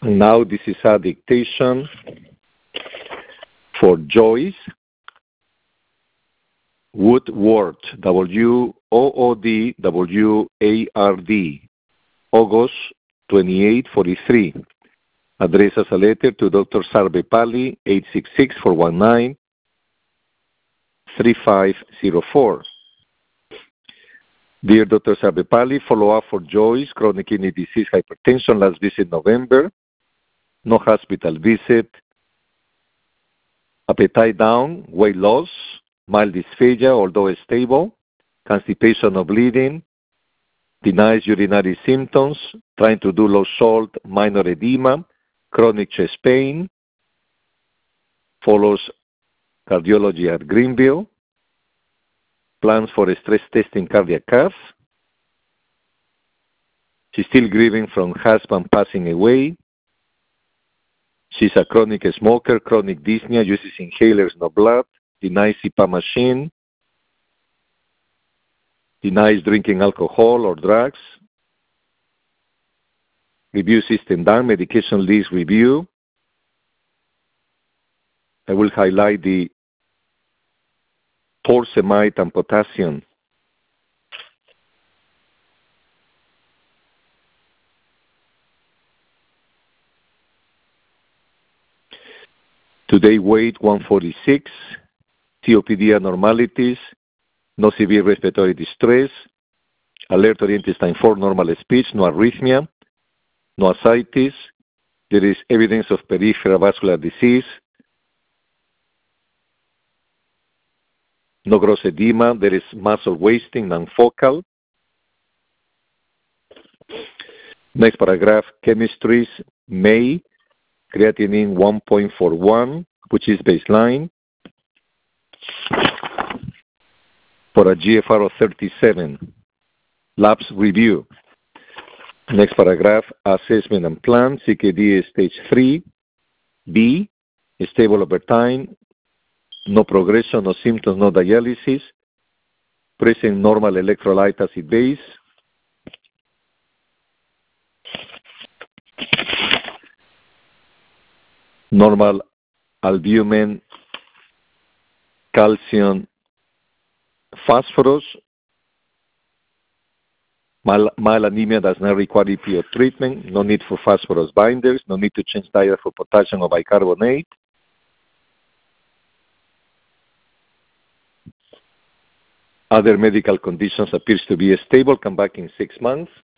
And now this is a dictation for Joyce Woodward, Woodward, August 2843. Address as a letter to Dr. Sarvepalli, 866-419-3504. Dear Dr. Sarvepalli, follow-up for Joyce, chronic kidney disease, hypertension, last visit November. No hospital visit. Appetite down, weight loss, mild dysphagia, although stable, constipation or bleeding, denies urinary symptoms, trying to do low salt, minor edema, chronic chest pain, follows cardiology at Greenville, plans for a stress testing cardiac cath. She's still grieving from husband passing away. She's a chronic smoker, chronic dyspnea, uses inhalers, no blood, denies CPAP machine, denies drinking alcohol or drugs. Review system done, medication list review. I will highlight the torsemide and potassium. Today weight 146, COPD abnormalities, no severe respiratory distress, alert oriented time 4, normal speech, no arrhythmia, no ascites. There is evidence of peripheral vascular disease, no gross edema. There is muscle wasting, non-focal. Next paragraph, chemistries, May, creatinine 1.41, which is baseline, for a GFR of 37. Labs review. Next paragraph, assessment and plan, CKD stage 3, B, stable over time, no progression, no symptoms, no dialysis, present normal electrolyte acid base, normal albumin, calcium, phosphorus, mild anemia does not require EPO treatment, no need for phosphorus binders, no need to change diet for potassium or bicarbonate. Other medical conditions appears to be stable, come back in 6 months.